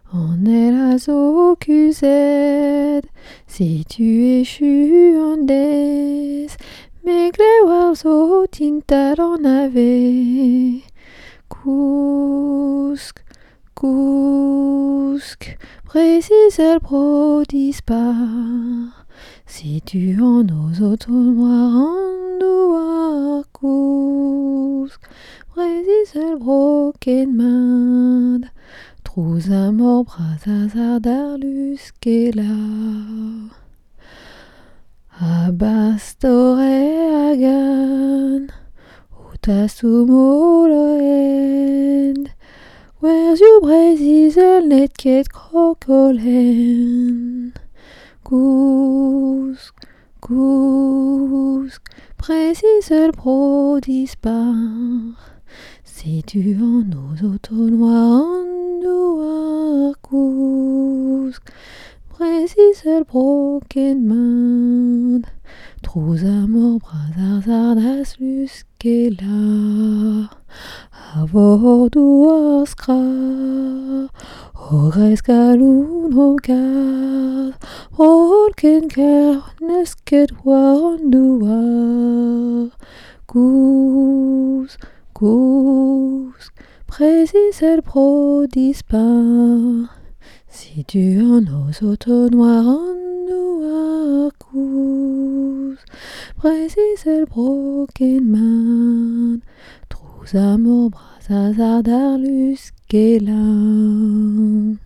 On est la OQZ, si tu échoues en des, mais que so tinta en ave. Kusk, kusk, précise elle pro dispar. Si tu en oses autres noirs en doigt, kusk, précise elle broken mad. Trous à mort, bras darlus qu'est là. Abastore agan, utasumo loend. Where's your brazies net ket krokolen? Kusk, kusk, précise pro dispar. Si tu en oses auto noir en doigt, kusk, précise le broken man. Trous à mort, bras zardas qu'est là. Avor du skra, ogres galun homkar, broken ker, nesket war en doigt. Kusk, kusk, précise le pro dispar. Si tu en oses auto noir en doigt, kusk, précise le broken man. Trous à mort, bras darlus qu'est là.